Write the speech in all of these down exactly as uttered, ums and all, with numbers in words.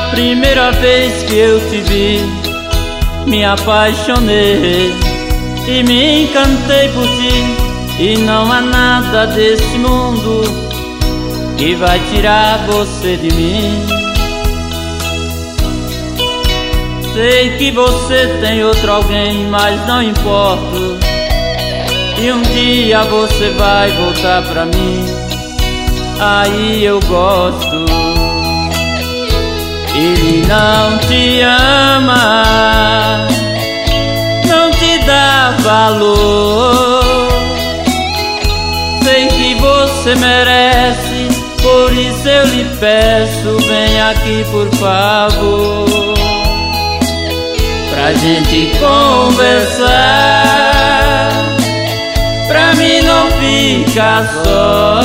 primeira vez que eu te vi, me apaixonei e me encantei por ti. E não há nada desse mundo que vai tirar você de mim. Sei que você tem outro alguém, mas não importa. E um dia você vai voltar pra mim, aí eu gosto. Ele não te ama, não te dá valor. Sei que você merece, por isso eu lhe peço, vem aqui por favor, pra gente conversar, pra mim não ficar só.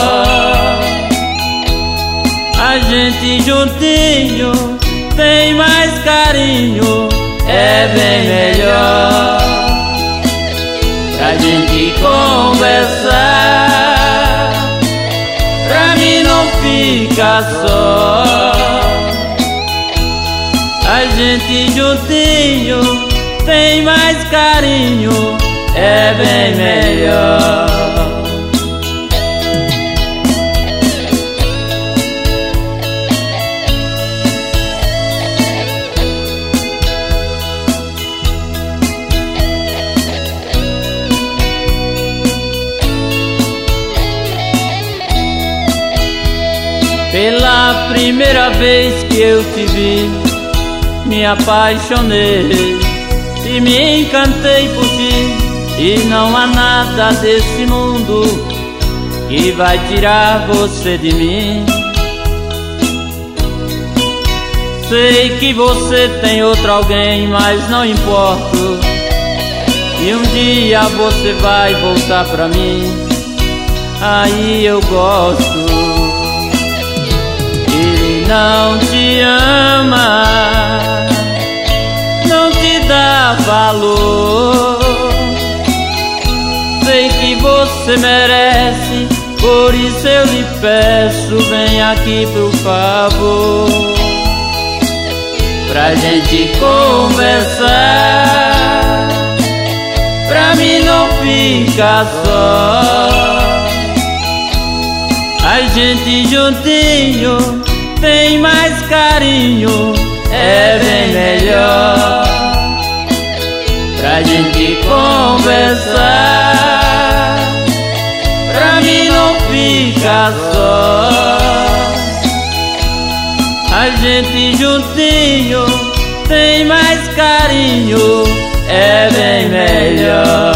A gente juntinho tem mais carinho, é bem melhor. Pra gente conversar, pra mim não ficar só. A gente juntinho tem mais carinho, é bem melhor. Pela primeira vez que eu te vi, me apaixonei e me encantei por ti. E não há nada desse mundo que vai tirar você de mim. Sei que você tem outro alguém, mas não importa. E um dia você vai voltar pra mim, aí eu gosto. Ele não te ama, não te dá valor. Sei que você merece, por isso eu lhe peço, vem aqui por favor, pra gente conversar, pra mim não ficar só. A gente juntinho tem mais carinho, é bem melhor. Pra gente conversar, pra mim não ficar só. A gente juntinho tem mais carinho, é bem melhor.